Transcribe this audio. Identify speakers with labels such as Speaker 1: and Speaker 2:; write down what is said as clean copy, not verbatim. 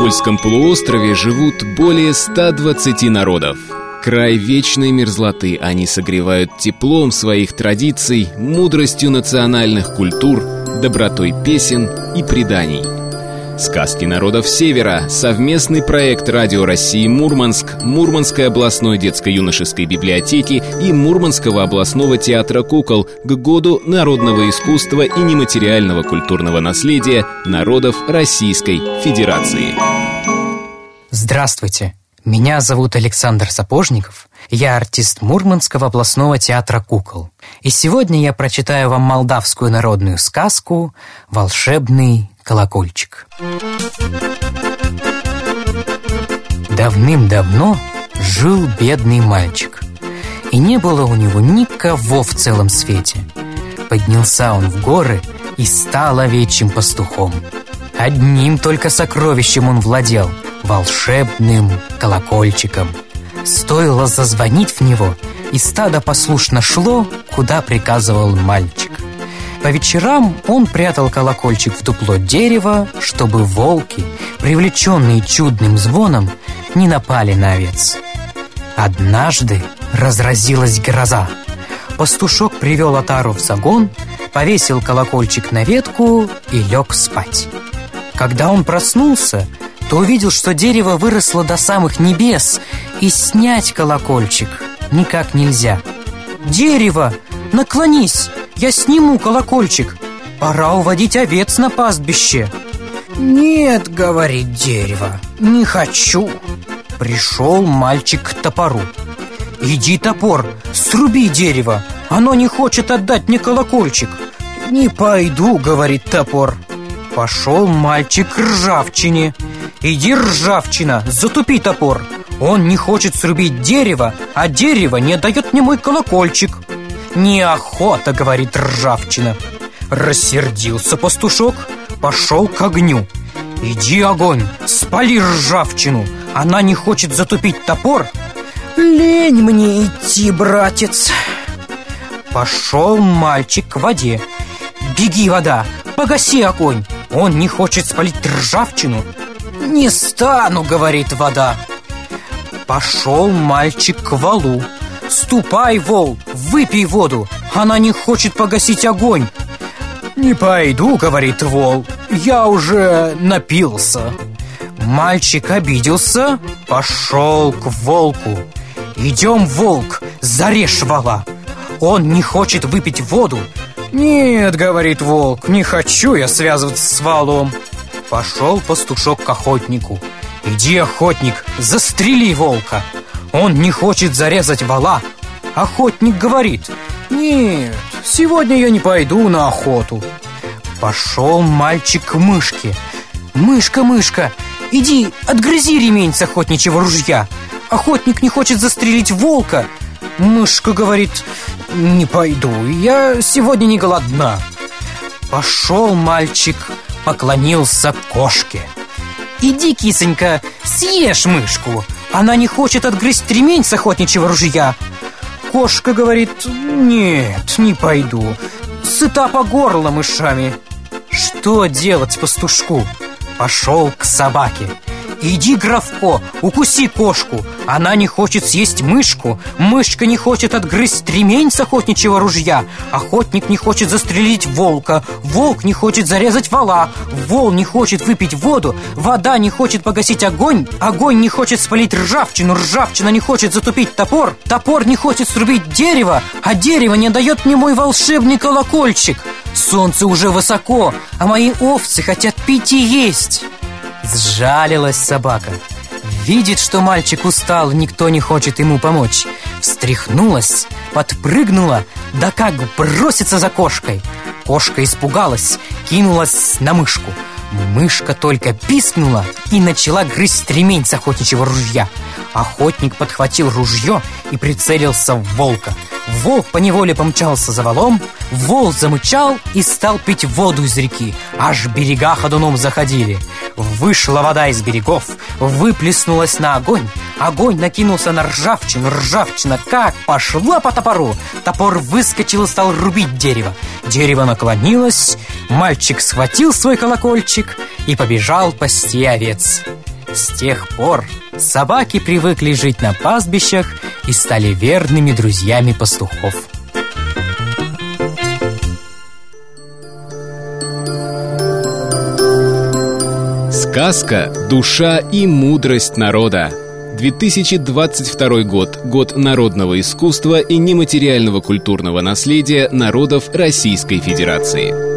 Speaker 1: Кольском полуострове живут более 120 народов. Край вечной мерзлоты они согревают теплом своих традиций, мудростью национальных культур, добротой песен и преданий. «Сказки народов Севера» — совместный проект Радио России Мурманск, Мурманской областной детско-юношеской библиотеки и Мурманского областного театра кукол к Году народного искусства и нематериального культурного наследия народов Российской Федерации.
Speaker 2: Здравствуйте! Меня зовут Александр Сапожников, я артист Мурманского областного театра кукол. И сегодня я прочитаю вам молдавскую народную сказку «Волшебный колокольчик». Давным-давно жил бедный мальчик, и не было у него никого в целом свете. Поднялся он в горы и стал овечьим пастухом. Одним только сокровищем он владел — волшебным колокольчиком. Стоило зазвонить в него, и стадо послушно шло, куда приказывал мальчик. По вечерам он прятал колокольчик в дупло дерева, чтобы волки, привлеченные чудным звоном, не напали на овец. Однажды разразилась гроза. Пастушок привел отару в загон, повесил колокольчик на ветку и лег спать. Когда он проснулся, то увидел, что дерево выросло до самых небес, и снять колокольчик никак нельзя. «Дерево, наклонись, я сниму колокольчик, пора уводить овец на пастбище». «Нет, — говорит дерево, — не хочу». Пришел мальчик к топору. «Иди, топор, сруби дерево, оно не хочет отдать мне колокольчик». «Не пойду, — говорит топор». Пошел мальчик к ржавчине. «Иди, ржавчина, затупи топор, он не хочет срубить дерево, а дерево не отдает мне мой колокольчик». «Неохота, — говорит ржавчина». Рассердился пастушок, пошел к огню. «Иди, огонь, спали ржавчину, она не хочет затупить топор». «Лень мне идти, братец». Пошел мальчик к воде. «Беги, вода, погаси огонь, он не хочет спалить ржавчину». «Не стану, — говорит вода». Пошел мальчик к валу. «Ступай, вол, выпей воду, она не хочет погасить огонь». «Не пойду, — говорит вол, — я уже напился». Мальчик обиделся, пошел к волку. «Идем, волк, зарежь вала, он не хочет выпить воду». «Нет, — говорит волк, — не хочу я связываться с валом». Пошел пастушок к охотнику. «Иди, охотник, застрели волка, он не хочет зарезать вала». Охотник говорит: «Нет, сегодня я не пойду на охоту». Пошел мальчик к мышке. «Мышка, мышка, иди, отгрызи ремень с охотничьего ружья, охотник не хочет застрелить волка». Мышка говорит: «Не пойду, я сегодня не голодна». Пошел мальчик, поклонился кошке. «Иди, кисонька, съешь мышку, она не хочет отгрызть ремень с охотничьего ружья». Кошка говорит: «Нет, не пойду, сыта по горло мышами». Что делать пастушку? Пошел к собаке. «Иди, Графко, укуси кошку, она не хочет съесть мышку, мышка не хочет отгрызть ремень с охотничьего ружья, охотник не хочет застрелить волка, волк не хочет зарезать вола, вол не хочет выпить воду, вода не хочет погасить огонь, огонь не хочет спалить ржавчину, ржавчина не хочет затупить топор, топор не хочет срубить дерево, а дерево не дает мне мой волшебный колокольчик. Солнце уже высоко, а мои овцы хотят пить и есть». Сжалилась собака. Видит, что мальчик устал, никто не хочет ему помочь. Встряхнулась, подпрыгнула, да как бросится за кошкой. Кошка испугалась, кинулась на мышку. Мышка только пискнула и начала грызть ремень с охотничьего ружья. Охотник подхватил ружье и прицелился в волка. Волк поневоле помчался за валом, вол замычал и стал пить воду из реки. Аж берега ходуном заходили. Вышла вода из берегов, выплеснулась на огонь. Огонь накинулся на ржавчину. Ржавчина как пошла по топору. Топор выскочил и стал рубить дерево. Дерево наклонилось. Мальчик схватил свой колокольчик и побежал пасти овец. С тех пор собаки привыкли жить на пастбищах и стали верными друзьями пастухов.
Speaker 1: Сказка «Душа и мудрость народа». 2022 год. Год народного искусства и нематериального культурного наследия народов Российской Федерации.